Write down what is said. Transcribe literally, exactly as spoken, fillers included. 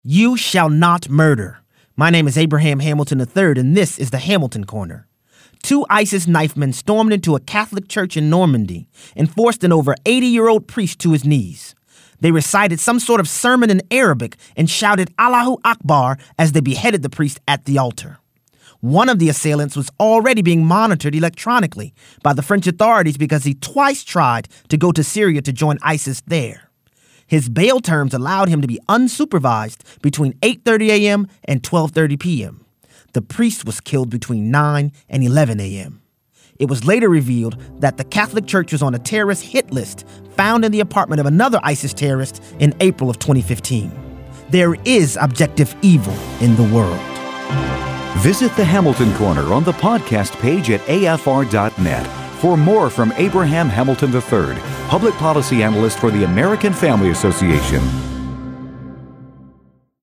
You shall not murder. My name is Abraham Hamilton the third, and this is the Hamilton Corner. Two ISIS knifemen stormed into a Catholic church in Normandy and forced an over eighty-year-old priest to his knees. They recited some sort of sermon in Arabic and shouted Allahu Akbar as they beheaded the priest at the altar. One of the assailants was already being monitored electronically by the French authorities because he twice tried to go to Syria to join ISIS there. His bail terms allowed him to be unsupervised between eight thirty a.m. and twelve thirty p.m. The priest was killed between nine and eleven a.m. It was later revealed that the Catholic Church was on a terrorist hit list found in the apartment of another ISIS terrorist in April of twenty fifteen. There is objective evil in the world. Visit the Hamilton Corner on the podcast page at A F R dot net for more from Abraham Hamilton the third, public policy analyst for the American Family Association.